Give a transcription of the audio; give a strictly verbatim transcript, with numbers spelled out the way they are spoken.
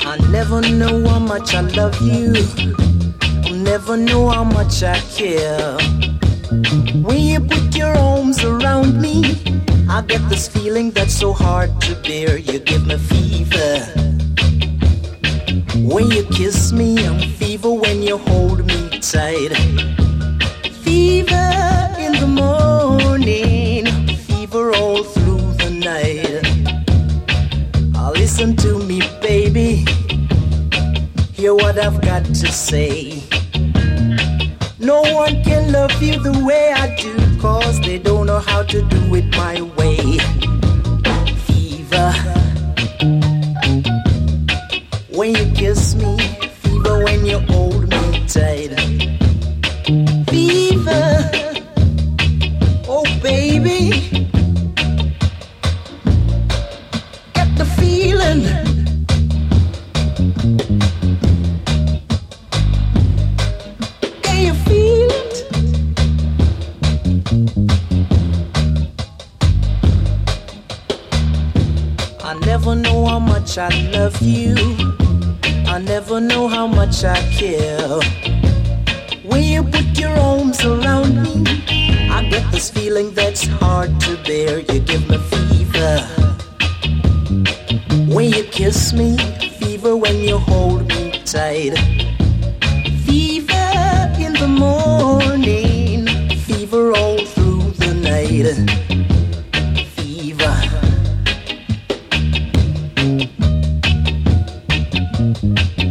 I never know how much I love you. Never know how much I care. When you put your arms around me, I get this feeling that's so hard to bear. You give me fever when you kiss me. I'm fever when you hold me tight. Fever in the morning, fever all through the night. Oh, listen to me, baby. Hear what I've got to say. No one can love you the way I do, 'cause they don't know how to do it my way. Fever when you kiss me, fever when you hold me tight. Fever, oh baby, get the feeling. Can you feel it? I never know how much I love you. I never know how much I care. When you put your arms around me, I get this feeling that's hard to bear. You give me fever when you kiss me, fever when you hold me tight. Fever in the morning, fever all through the night. Fever.